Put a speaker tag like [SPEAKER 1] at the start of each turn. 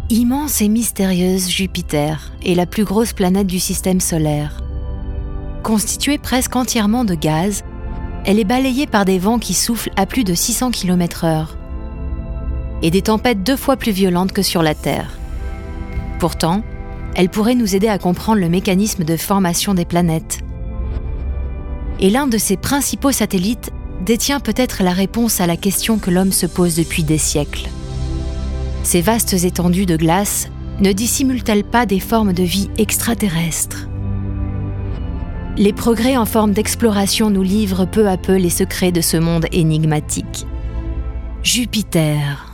[SPEAKER 1] Immense et mystérieuse, Jupiter est la plus grosse planète du système solaire. Constituée presque entièrement de gaz, elle est balayée par des vents qui soufflent à plus de 600 km/h et des tempêtes 2 fois plus violentes que sur la Terre. Pourtant, elle pourrait nous aider à comprendre le mécanisme de formation des planètes. Et l'un de ses principaux satellites détient peut-être la réponse à la question que l'homme se pose depuis des siècles. Ces vastes étendues de glace ne dissimulent-elles pas des formes de vie extraterrestres ? Les progrès en forme d'exploration nous livrent peu à peu les secrets de ce monde énigmatique. Jupiter.